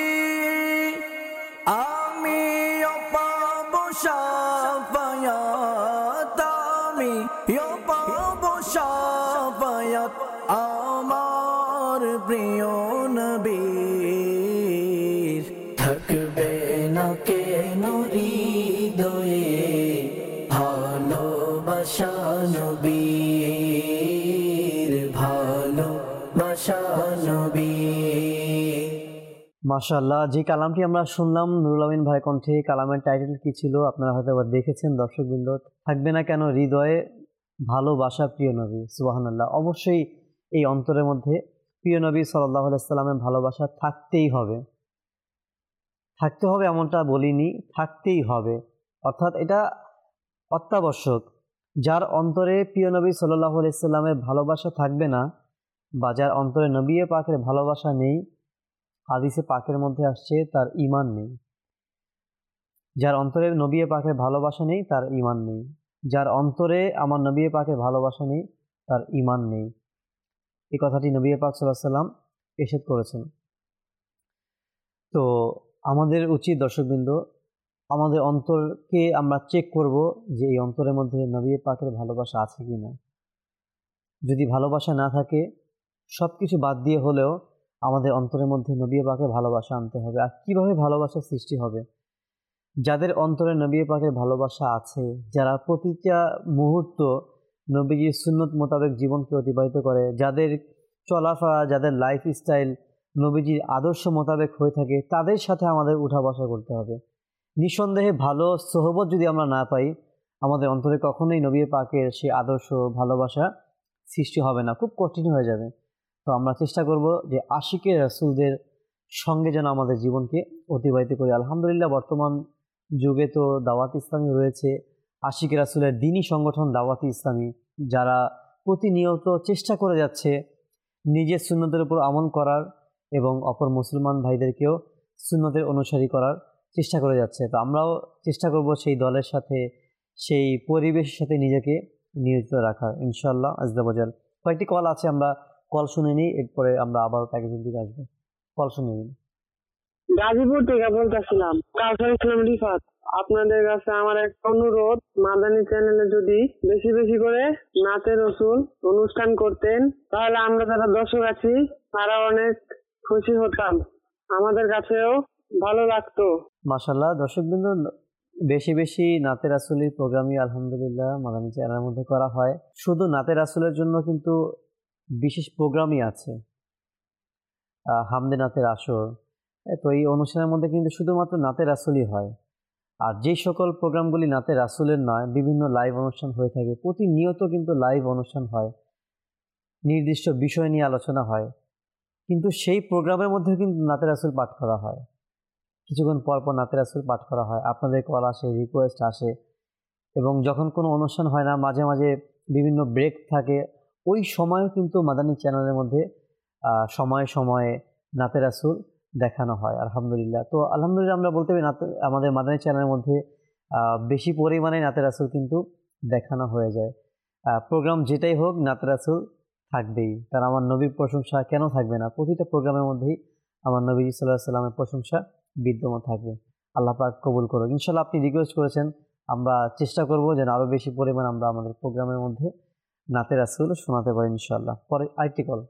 A: আমি পাবো শাফায়াত, আমি পাবো শাফায়াত আমার প্রিয় নবীর। থাকবে না কেন হৃদয়ে ভালোবাসা নবীর, ভালোবাসা নবীর।
B: মাশাআল্লাহ, যে কালামটি আমরা শুনলাম নুরুল আমিন ভাইয়ের কণ্ঠে, কালামের টাইটেল কি ছিল আপনারা হয়তো আবার দেখেছেন দর্শকবৃন্দ। থাকবে না কেন হৃদয়ে ভালোবাসা প্রিয় নবী, সুবহানাল্লাহ। অবশ্যই এই অন্তরের মধ্যে প্রিয় নবী সাল্লাল্লাহু আলাইহি সাল্লামের ভালোবাসা থাকতেই হবে, থাকতে হবে এমনটা বলিনি, থাকতেই হবে, অর্থাৎ এটা অত্যাবশ্যক। যার অন্তরে প্রিয় নবী সাল্লাল্লাহু আলাইহি সাল্লামের ভালোবাসা থাকবে না, বা যার অন্তরে নবী পাকের ভালোবাসা নেই, হাদিসে পাকের মধ্যে আসছে তার ঈমান নেই। যার অন্তরে নবী পাকের ভালোবাসা নেই তার ঈমান নেই। যার অন্তরে আমার নবী পাকের ভালোবাসা নেই তার ঈমান নেই। এই কথাটি নবী পাক সাল্লাল্লাহু আলাইহি সাল্লাম ইরশাদ করেছেন। তো আমাদের উচিত দর্শকবৃন্দ, আমাদের অন্তরকে আমরা চেক করব যে এই অন্তরের মধ্যে নবী পাকের ভালোবাসা আছে কি না। যদি ভালোবাসা না থাকে, সব কিছু বাদ দিয়ে হলেও আমাদের অন্তরের মধ্যে নবী পাকের ভালোবাসা আনতে হবে। আর কীভাবে ভালোবাসার সৃষ্টি হবে? যাদের অন্তরে নবী পাকের ভালোবাসা আছে, যারা প্রতিটা মুহূর্ত নবীজির সুন্নত মোতাবেক জীবনকে অতিবাহিত করে, যাদের চলাফেরা, যাদের লাইফ স্টাইল নবীজির আদর্শ মোতাবেক হয়ে থাকে, তাদের সাথে আমাদের উঠা বসা করতে হবে। নিঃসন্দেহে ভালো সোহবত যদি আমরা না পাই, আমাদের অন্তরে কখনোই নবী পাকের সেই আদর্শ ভালোবাসা সৃষ্টি হবে না, খুব কঠিন হয়ে যাবে। তো আমরা চেষ্টা করব যে আশিকে রাসূলদের সঙ্গে যেন আমাদের জীবনকে অতিবাহিত করি। আলহামদুলিল্লাহ বর্তমান যুগে তো দাওয়াত ইসলামী রয়েছে, আশিক রাসূলের দ্বীনি সংগঠন দাওয়াত ইসলামী, যারা প্রতিনিয়ত চেষ্টা করে যাচ্ছে নিজের সুন্নতের উপর আমল করার এবং অপর মুসলমান ভাইদেরকেও সুন্নতের অনুসারী করার চেষ্টা করে যাচ্ছে। তো আমরাও চেষ্টা করব সেই দলের সাথে, সেই পরিবেশের সাথে নিজেকে নিয়োজিত রাখার ইনশাআল্লাহ আযজা ওয়া জাল। কয়েকটি কল আছে, আমরা কল শুনে নিই, এরপরে আমরা আবার প্যাকেজের দিকে আসবো। কল শুনে নিন।
J: গাজীপুর থেকে বলতেছিলাম, কাউসার ইসলাম রিফাত। আপনাদের কাছে আমার একটা অনুরোধ, মাদানী চ্যানেলে যদি বেশি বেশি করে নাতে রসুল অনুষ্ঠান করতেন তাহলে আমরা যারা দর্শক আছি তারা অনেক খুশি হতাম, আমাদের কাছেও ভালো লাগতো।
B: মাশাআল্লাহ দর্শকবৃন্দ, বেশি বেশি নাতে রাসূলের প্রোগ্রামই আলহামদুলিল্লাহ মাদানী চ্যানেলের মধ্যে করা হয়। শুধু নাতে রাসূলের জন্য কিন্তু বিশেষ প্রোগ্রামই আছে, হামদে নাতের আসর। তো এই অনুষ্ঠানের মধ্যে কিন্তু শুধুমাত্র নাতে রাসূলই হয়। আর যে সকল প্রোগ্রামগুলি নাতে রাসূলের নয়, বিভিন্ন লাইভ অনুষ্ঠান হয়ে থাকে, প্রতিনিয়ত কিন্তু লাইভ অনুষ্ঠান হয়, নির্দিষ্ট বিষয় নিয়ে আলোচনা হয়, কিন্তু সেই প্রোগ্রামের মধ্যেও কিন্তু নাতে রাসূল পাঠ করা হয়, কিছুক্ষণ পর পর নাতে রাসূল পাঠ করা হয়, আপনাদের কল আসে, রিকোয়েস্ট আসে। এবং যখন কোনো অনুষ্ঠান হয় না, মাঝে মাঝে বিভিন্ন ব্রেক থাকে, ওই সময়ও কিন্তু মাদানী চ্যানেলের মধ্যে সময়ে সময়ে নাতে রাসূল দেখানো হয় আলহামদুলিল্লাহ। তো আলহামদুলিল্লাহ আমরা বলতে পারি নাতে আমাদের মাদানী চ্যানেলের মধ্যে বেশি পরিমাণে নাতে রাসূল কিন্তু দেখানো হয়ে যায়। প্রোগ্রাম যেটাই হোক নাতে রাসূল থাকবেই, কারণ আমার নবীর প্রশংসা কেন থাকবে না? প্রতিটা প্রোগ্রামের মধ্যেই আমার নবী সাল্লাল্লাহু আলাইহি সাল্লামের প্রশংসা বিদ্যমান থাকবে। আল্লাহ পাক কবুল করুন। ইনশাআল্লাহ আপনি রিকোয়েস্ট করেছেন, আমরা চেষ্টা করব যেন আরও বেশি পরিমাণ আমরা আমাদের প্রোগ্রামের মধ্যে নাতে রাসূল শোনাতে পারি ইনশাআল্লাহ। পরে আরেকটি কল।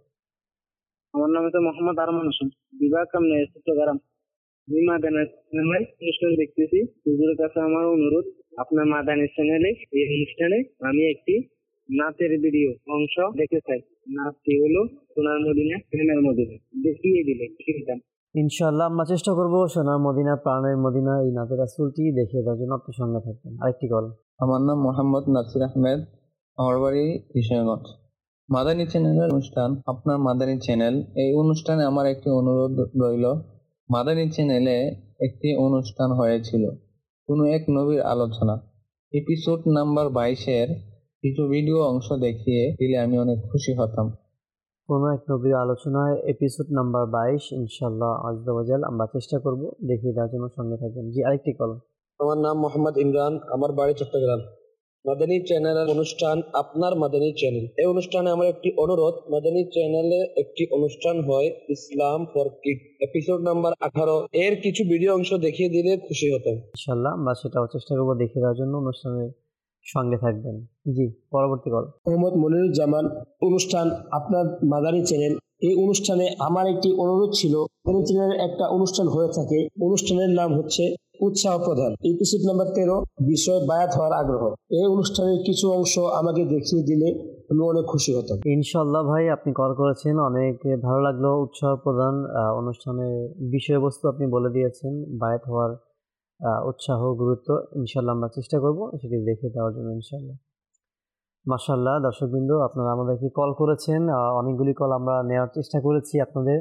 J: আমার নাম হচ্ছে মোহাম্মদ আরমান হোসেন, বিভাগ কামনে চট্টগ্রাম। আমি মাদানী চ্যানেলে অনুষ্ঠান দেখতেছি, হুজুরের কাছে আমার অনুরোধ, আপনার মাদানী চ্যানেলে এই অনুষ্ঠানে আমি একটি নাচের ভিডিও অংশ দেখতে চাই। নাচটি হলো সোনার মদিনা প্রেমের মদিনা, দেখিয়ে দিলে শিখতাম।
B: ইনশাআল্লাহ আমরা চেষ্টা করব সোনার মদিনা প্রাণের মদিনা এই নাতে রাসূলটি দেখিয়ে দেওয়ার জন্য আপনি সঙ্গে থাকবেন। আরেকটি কল।
M: আমার নাম মোহাম্মদ নাসির আহমেদ, আমার বাড়ি কিশোরগঞ্জ। মাদানী চ্যানেলের অনুষ্ঠান, আপনার মাদানী চ্যানেল, এই অনুষ্ঠানে আমার একটি অনুরোধ রইল। মাদানী চ্যানেলে একটি অনুষ্ঠান হয়েছিল কোনো এক নবীর আলোচনা, এপিসোড নাম্বার বাইশের কিছু ভিডিও অংশ দেখিয়ে দিলে আমি অনেক খুশি হতাম।
B: কোনো এক নবীর আলোচনায় এপিসোড নাম্বার বাইশ ইনশাআল্লাহ আযজা ওয়া জাল আমরা চেষ্টা করব দেখিয়ে দেওয়ার জন্য সঙ্গে থাকবেন। জি আরেকটি কল।
N: আমার নাম মোহাম্মদ ইমরান, আমার বাড়ি চট্টগ্রাম। মাদানী চ্যানেলের অনুষ্ঠান, আপনার মাদানী চ্যানেল, এই অনুষ্ঠানে আমার একটি অনুরোধ, মাদানী চ্যানেলে একটি অনুষ্ঠান হয় Islam for kid, episode number আঠারো এর কিছু ভিডিও অংশ দেখিয়ে দিলে খুশি হতাম।
B: ইনশাআল্লাহ আমরা সেটাও চেষ্টা করব দেখিয়ে দেওয়ার জন্য, অনুষ্ঠানের সঙ্গে থাকবেন। জি পরবর্তী কল।
O: মোহাম্মদ মনিরুজ্জামান, অনুষ্ঠান আপনার মাদানী চ্যানেল, এই অনুষ্ঠানে আমার একটি অনুরোধ ছিল। মাদানী চ্যানেলের একটা অনুষ্ঠান হয়ে থাকে, অনুষ্ঠানের নাম হচ্ছে উৎসাহ প্রদান, এপিসোড নাম্বার তেরো, বিষয় বায়াত হওয়ার আগ্রহ। এই অনুষ্ঠানের কিছু অংশ আমাকে দেখিয়ে দিলে আমি অনেক খুশি হতাম।
B: ইনশাআল্লাহ ভাই আপনি কল করেছেন, অনেক ভালো লাগলো। উৎসাহ প্রদান অনুষ্ঠানের বিষয়বস্তু আপনি বলে দিয়েছেন, বায়াত হওয়ার উৎসাহ গুরুত্ব, ইনশাআল্লাহ আমরা চেষ্টা করব সেটি দেখে দেওয়ার জন্য ইনশাআল্লাহ। মাশাআল্লাহ দর্শকবৃন্দ, আপনারা আমাদেরকে কল করেছেন, অনেকগুলি কল আমরা নেওয়ার চেষ্টা করেছি। আপনাদের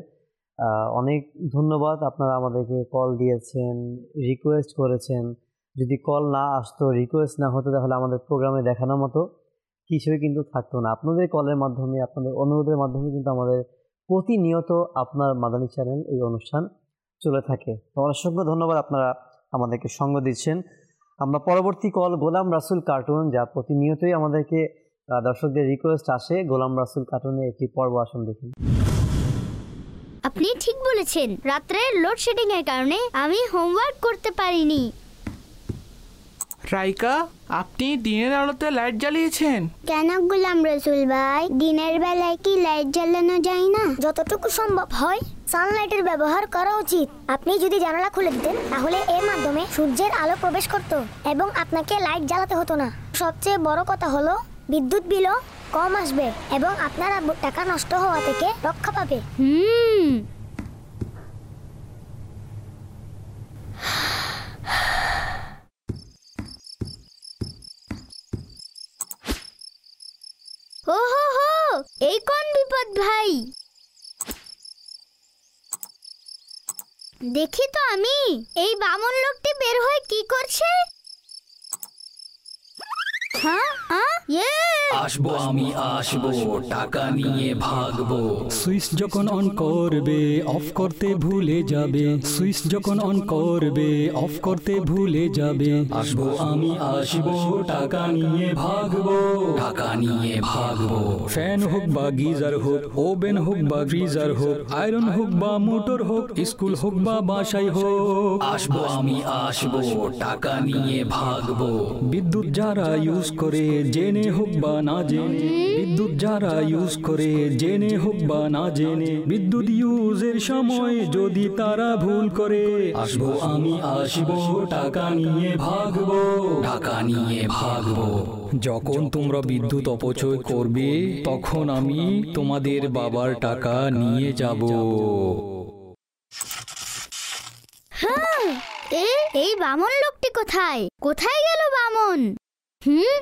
B: অনেক ধন্যবাদ, আপনারা আমাদেরকে কল দিয়েছেন, রিকোয়েস্ট করেছেন। যদি কল না আসতো, রিকোয়েস্ট না হতো, তাহলে আমাদের প্রোগ্রামে দেখানোর মতো কিছুই কিন্তু থাকতো না। আপনাদের কলের মাধ্যমে, আপনাদের অনুরোধের মাধ্যমে কিন্তু আমাদের প্রতিনিয়ত আপনার মাদানী চ্যানেল এই অনুষ্ঠান চলে থাকে। তো অসংখ্য ধন্যবাদ, আপনারা আমাদেরকে সঙ্গ দিচ্ছেন। আমরা পরবর্তী কল গোলাম রাসূল কার্টুন, যা প্রতিনিয়তই আমাদেরকে দর্শকদের রিকোয়েস্ট আসে, গোলাম রাসূল কার্টুনে একটি পর্ব আসুন দেখুন।
C: আপনি ঠিক বলেছেন, রাত্রের লোডশেডিং এর কারণে আমি হোমওয়ার্ক করতে পারিনি।
D: রাইকা, আপনি দিনের আলোতে লাইট জ্বালিয়েছেন
C: কেন গোলাম রসুল ভাই? দিনের বেলায় কি লাইট জ্বালানো যায় না? যতটুকু সম্ভব হয় সানলাইটের ব্যবহার করা উচিত। আপনি যদি জানালা খুলে দিতেন তাহলে এর মাধ্যমে সূর্যের আলো প্রবেশ করত এবং আপনাকে লাইট জ্বালাতে হতো না। সবচেয়ে বড় কথা হলো বিদ্যুৎ বিলও কম আসবে এবং আপনার টাকা নষ্ট হওয়া থেকে রক্ষা পাবে। হুম ও হো হো, এই কোন বিপদ ভাই? দেখি তো আমি এই বামন লোকটি বের হয়ে কি করছে। হ্যাঁ হ্যাঁ ইয়ে
F: আসবো আমি আসবো টাকা নিয়ে ভাগবো। সুইচ যখন অন করবে অফ করতে ভুলে যাবে, সুইচ যখন অন করবে অফ করতে ভুলে যাবে। আসবো আমি আসবো টাকা নিয়ে ভাগবো, টাকা নিয়ে ভাগবো। ফ্যান হোক বা গিজার হোক, ওভেন হোক বা ফ্রিজার হোক, আয়রন হোক বা মোটর হোক, স্কুল হোক বা বাসায় হোক, আসবো আমি আসবো টাকা নিয়ে ভাগবো। বিদ্যুৎ যারা ইউজ করে জেনে হোক বা না জেনে, বিদ্যুৎ যারা ইউজ করে জেনে হোক বা না জেনে, বিদ্যুৎ ইউজের সময় যদি তারা ভুল করে, আসবো আমি আসবো টাকা নিয়ে ভাগবো, টাকা নিয়ে ভাগবো। যখন তোমরা বিদ্যুৎ অপচয় করবে তখন আমি তোমাদের বাবার টাকা নিয়ে যাব।
C: হ্যাঁ এ এই বামন লোকটি কোথায় কোথায় গেল বামন? হুম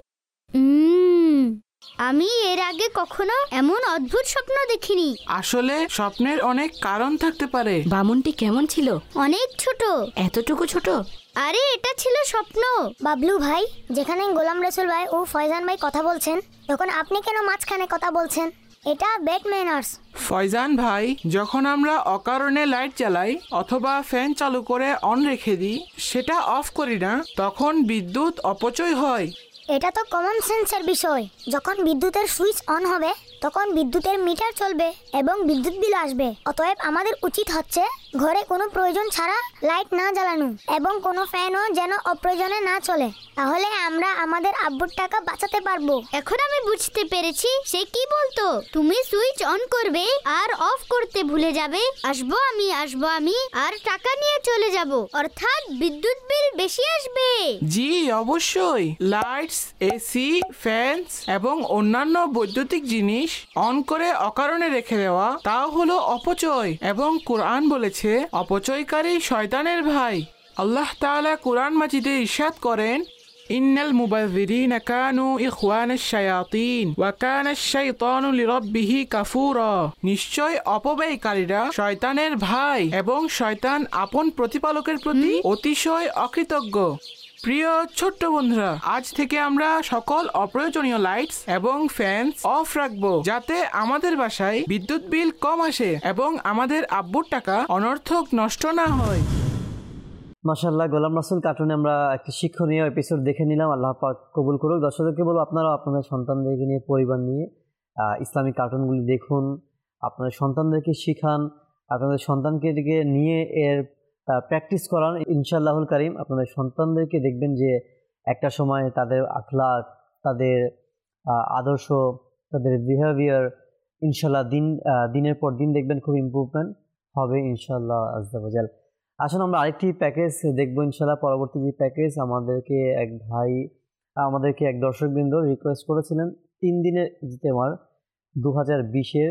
C: উম, আমি এর আগে কখনো এমন অদ্ভুত স্বপ্ন দেখিনি।
D: আসলে স্বপ্নের অনেক কারণ থাকতে পারে।
P: বামনটি কেমন ছিল?
C: অনেক ছোট।
P: এতটুকু ছোট?
C: আরে এটা ছিল স্বপ্ন। বাবলু ভাই, যেখানে গোলাম রসুল ভাই ও ফয়জান ভাই কথা বলছেন, তখন আপনি কেন মাঝখানে কথা বলছেন? এটা ব্যাড ম্যানার্স।
D: ফয়জান ভাই, যখন আমরা অকারণে লাইট জ্বালাই অথবা ফ্যান চালু করে অন রেখে দিই, সেটা অফ করি না, তখন বিদ্যুৎ অপচয় হয়।
C: এটা তো কমন সেন্সের বিষয়। যখন বিদ্যুতের সুইচ অন হবে তখন বিদ্যুতের মিটার চলবে এবং বিদ্যুৎ বিল আসবে। অতএব আমাদের উচিত হচ্ছে ঘরে কোনো প্রয়োজন ছাড়া লাইট না জ্বালানো এবং কোনো ফ্যানও যেন অপ্রয়োজনে না চলে। তাহলে আমরা আমাদের আব্বুর টাকা বাঁচাতে পারবো। এখন আমি বুঝতে পেরেছি সে কি বলতো। তুমি সুইচ অন করবে আর অফ করতে ভুলে যাবে, আসবো আমি আসবো আমি আর টাকা নিয়ে চলে যাব, অর্থাৎ বিদ্যুৎ বিল বেশি আসবে।
D: জি অবশ্যই। লাইটস, এসি, ফ্যানস এবং অন্যান্য বৈদ্যুতিক জিনিস অন করে অকারণে রেখে দেওয়া, তা হলো অপচয়। এবং কোরআন বলেছে অপচয়কারী শয়তানের ভাই। আল্লাহ তাআলা কোরআন মাজিদে ইরশাদ করেন, ইন্নাল মুবাযযিরিনা কানু ইখওয়ানাশ শায়াতিন ওয়া কানাশ শাইতানু লিরাব্বিহি কাফুরা। নিশ্চয় অপব্যয়কারীরা শয়তানের ভাই এবং শয়তান আপন প্রতিপালকের প্রতি অতিশয় অকৃতজ্ঞ। প্রিয় ছোট্ট বন্ধুরা, আজ থেকে আমরা সকল অপ্রয়োজনীয় লাইটস এবং ফ্যানস অফ রাখবো, যাতে আমাদের বাসায় বিদ্যুৎ বিল কম আসে এবং আমাদের আব্বুর টাকা অনর্থক নষ্ট না হয়।
B: মাশাআল্লাহ, গোলাম রাসূল কার্টুনে আমরা একটি শিক্ষণীয় এপিসোড দেখে নিলাম। আল্লাহ পাক কবুল করুক। দর্শকদেরকে বলবো, আপনারাও আপনাদের সন্তানদেরকে নিয়ে, পরিবার নিয়ে ইসলামিক কার্টুনগুলি দেখুন, আপনাদের সন্তানদেরকে শিখান, আপনাদের সন্তানকে দিকে নিয়ে এর প্র্যাকটিস করান। ইনশাআল্লাহুল কারীম আপনাদের সন্তানদেরকে দেখবেন যে একটা সময় তাদের আখলাক, তাদের আদর্শ, তাদের বিহেভিয়ার ইনশাআল্লাহ দিন দিনের পর দিন দেখবেন খুব ইমপ্রুভমেন্ট হবে ইনশাআল্লাহ আযজা ওয়া জাল। আসুন আমরা আরেকটি প্যাকেজ দেখবো ইনশাআল্লাহ। পরবর্তী যে প্যাকেজ, আমাদেরকে এক ভাই আমাদেরকে এক দর্শকবৃন্দ রিকোয়েস্ট করেছিলেন তিন দিনের ইজতেমার দু হাজার বিশের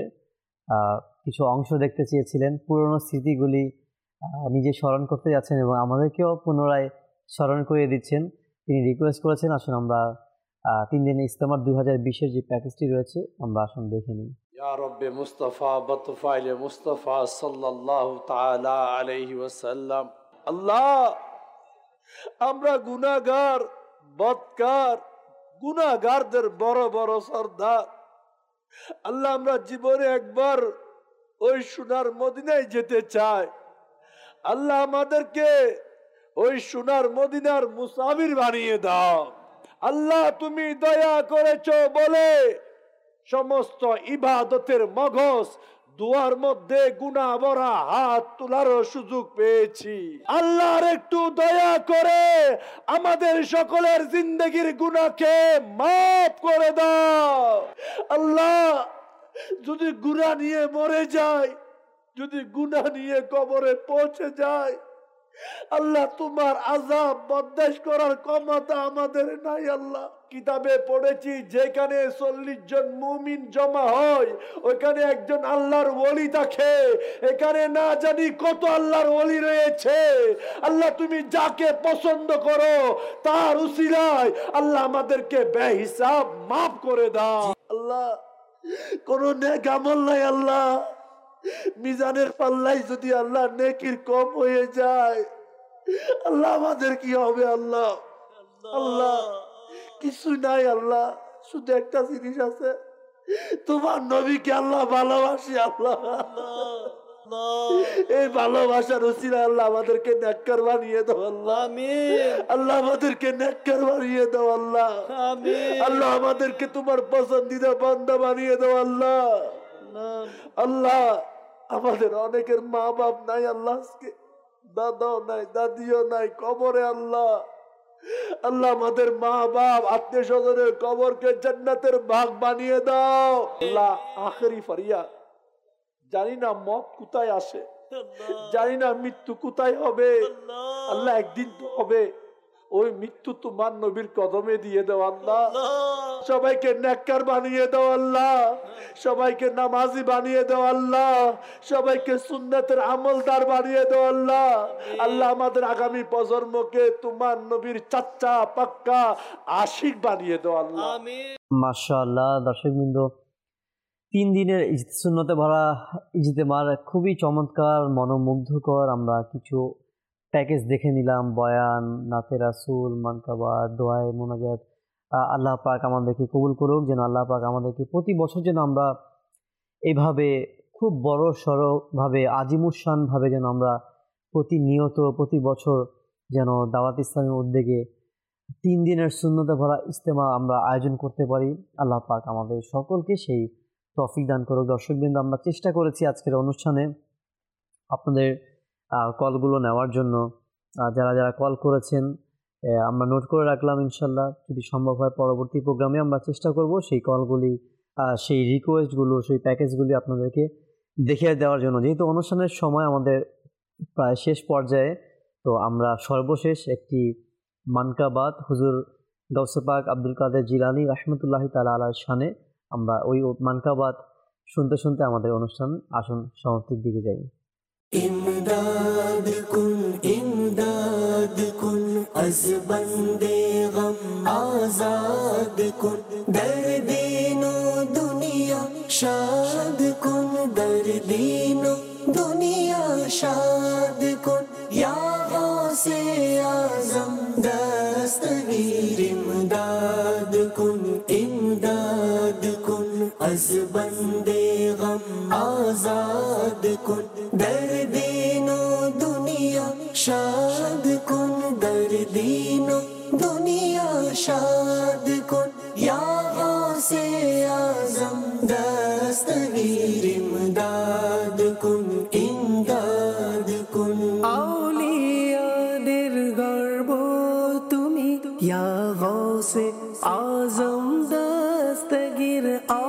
B: কিছু অংশ দেখতে চেয়েছিলেন। পুরনো স্মৃতিগুলি নিজে স্মরণ করতে যাচ্ছেন এবং আমাদেরকেও পুনরায় স্মরণ করিয়ে দিচ্ছেন। তিনি রিকোয়েস্ট করেছেন, আসুন আমরা তিন দিনের ইজতেমার দু হাজার বিশের যে প্যাকেজটি রয়েছে আমরা আসুন দেখে নিই।
I: ইয়া রব্বে মুস্তাফা বতফাইলে মুস্তাফা সাল্লাল্লাহু তাআলা আলাইহি ওয়াসাল্লাম। আল্লাহ, আমরা গুনাহগার, বদকার, গুনাহগারদের বড় বড় সর্দার। আল্লাহ, আমরা জীবনে একবার ওই সোনার মদিনায় যেতে চাই। আল্লাহ, আমাদেরকে ওই সোনার মদিনার মুসাফির বানিয়ে দাও। আল্লাহ, তুমি দয়া করেছো বলে সমস্ত ইবাদতের মগজ দুয়ার মধ্যে গুনাহ ভরা হাত তোলার সুযোগ পেয়েছি। আল্লাহর একটু দয়া করে আমাদের সকলের জিন্দগির গুনাহকে মাফ করে দাও। আল্লাহ, যদি গুনাহ নিয়ে মরে যায়, যদি গুনাহ নিয়ে কবরে পৌঁছে যায়, আল্লাহ তোমার আযাব বরদাস্ত করার ক্ষমতা আমাদের নাই। আল্লাহ, কিতাবে পড়েছি যেখানে চল্লিশ জন মুমিন জমা হয় ওইখানে একজন আল্লাহর ওলি থাকে। এখানে না জানি কত আল্লাহর ওলি রয়েছে। আল্লাহ, তুমি যাকে পছন্দ করো তার উসিলায় আল্লাহ আমাদেরকে বেহিসাব মাফ করে দাও। আল্লাহ, কোন নেক আমল নাই আল্লাহ, মিজানের পাল্লাই যদি আল্লাহ নেকির কম হয়ে যায়, আল্লাহ আমাদের কি হবে? আল্লাহ আল্লাহ কিছু নাই আল্লাহ, শুধু একটা জিনিস আছে, তোমার নবীকে আল্লাহ ভালোবাসি। আল্লাহ এই ভালোবাসার উসিলায় আল্লাহ আমাদেরকে নেককার বানিয়ে দাও। আল্লাহ আল্লাহ আমাদেরকে নেককার বানিয়ে দাও। আল্লাহ আল্লাহ আমাদেরকে তোমার পছন্দিদা বান্দা বানিয়ে দাও। আল্লাহ আল্লাহ আমাদের অনেকের মা বাপ নাই আল্লাহ, আজকে দাদাও নাই দাদিও নাই কবরে। আল্লাহ আল্লাহ আমাদের মা বাপ আত্মীয় স্বজনের কবরকে জান্নাতের ভাগ বানিয়ে দাও। আল্লাহ আখেরি ফরিয়াদ, জানি না মত কোথায় আসে, জানি না মৃত্যু কোথায় হবে, আল্লাহ একদিন তো হবে, ওই মৃত্যু তোমার নবীর কদমে দিয়ে দাও। আল্লাহ সবাইকে নেককার বানিয়ে দাও। আল্লাহ সবাইকে নামাজি বানিয়ে দাও। আল্লাহ সবাইকে সুন্নাতের আমলদার বানিয়ে দাও। আল্লাহ আল্লাহ আমাদের আগামী প্রজন্মকে তোমার নবীর চাচা পাক্কা আশিক বানিয়ে দাও। আল্লাহ
B: মাশাআল্লাহ। দর্শকবৃন্দ, তিন দিনের সুন্নতে ভরা ইজতেমার খুবই চমৎকার মনোমুগ্ধকর আমরা কিছু প্যাকেজ দেখে নিলাম। বয়ান, নাতে রাসূল, মানকাবা, দোয়ায়ে মোনাজাত। আল্লাহ পাক আমাদেরকে কবুল করুক, যেন আল্লাহ পাক আমাদেরকে প্রতি বছর যেন আমরা এইভাবে খুব বড় সড়ভাবে আজিমুসানভাবে যেন আমরা প্রতিনিয়ত প্রতি বছর যেন দাওয়াত ইসলামের উদ্যোগে তিন দিনের সুন্নতে ভরা ইজতেমা আমরা আয়োজন করতে পারি। আল্লাহ পাক আমাদের সকলকে সেই তৌফিক দান করুক। দর্শকবৃন্দ, আমরা চেষ্টা করেছি আজকের অনুষ্ঠানে আপনাদের কলগুলো নেওয়ার জন্য। যারা যারা কল করেছেন আমরা নোট করে রাখলাম, ইনশাল্লাহ যদি সম্ভব হয় পরবর্তী প্রোগ্রামে আমরা চেষ্টা করব সেই কলগুলি, সেই রিকোয়েস্টগুলো, সেই প্যাকেজগুলি আপনাদেরকে দেখিয়ে দেওয়ার জন্য। যেহেতু অনুষ্ঠানের সময় আমাদের প্রায় শেষ পর্যায়ে, তো আমরা সর্বশেষ একটি মানকাবাত হুজুর গাউসে পাক আব্দুল কাদের জিলানী রাহমাতুল্লাহি তাআলা আলাইহির শানে আমরা ওই মানকাবাত শুনতে শুনতে আমাদের অনুষ্ঠান আসুন সমাপ্তির দিকে যাই।
A: इमदाद कुन इमदाद कुन अज बंदे गम आजाद कुन दर्दीनो दुनिया शाद कुन दर्दीनो दुनिया शाद कुन या गौसे आजम दस्तगीर इमदाद कुन इमदाद कुन अज बंदे गम आजाद कुन दर्दीनो दुनिया शाद कुन दर्दीनो दुनिया शाद कुन या गौसे आजम दस्तगीर इमदाद कुन इमदाद कुन औलियाদের গর্ব তুমি या गौसे आजम दस्तगीर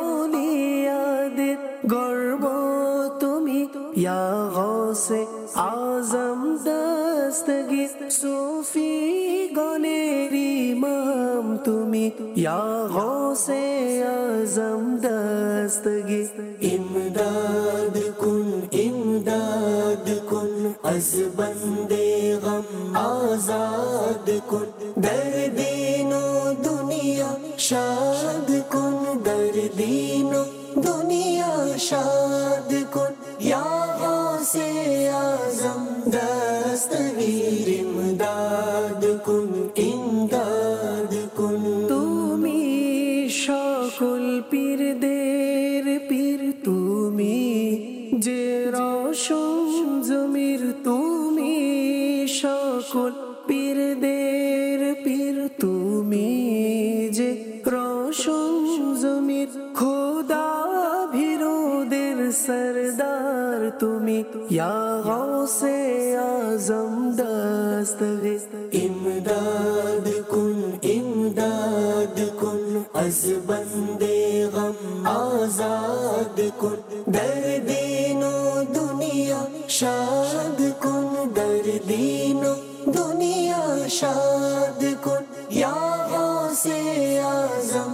A: औलियाদের গর্ব তুমি या गौसे आजम दस्तगीर सूफी गणेर इमाम তুমি या गौसे आजम दस्तगीर इमदाद कुन इमदाद कुन अज बंदे गम आजाद कुन दर्दीनो दुनिया शाद कुन दर्दीनो दुनिया शाद कुन या गौसे आजम दस्तगीर इमदाद कुन इमदाद कुन তুমি সকল পীরদের পীর, তুমি যে রোশন জমির, তুমি সকল পীরদের পীর, তুমি যে রোশন জমির, খোদা ভীরুদের सरदार তুমি या गौसे आजम दस्तगीर इमदाद कुन इमदाद कुन अज बंदे गम आजाद कुन दर्दीनो दुनिया शाद कुन दर्दीनो दुनिया शाद कुन या गौसे आजम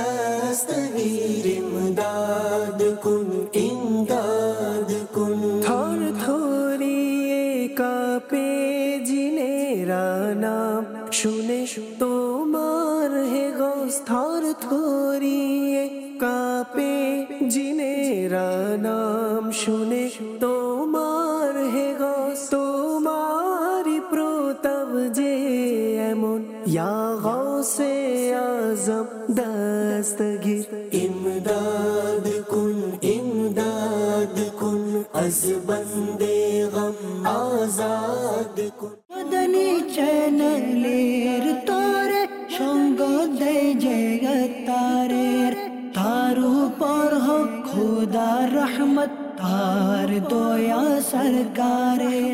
A: दस्तगीर इमदाद कुन इमदाद कुन थर थरिए कापे जिनेरा नाम শুনে তোমার হে গৌস, থর থরিয়ে কাঁপে জিনেরা নাম শুনে তোমার হে গো তোমারি প্রতাপ যে এমন ইয়া গৌসে আজম দস্তগীর ইমদাদ কুন ইমদাদ কুন আজ বন্দে গম আজাদ কুন
Q: মাদানী চ্যানেলের তোরে সঙ্গ দেয় জগতারের তার উপর হোক খোদা রহমত তার দয়া সরকারে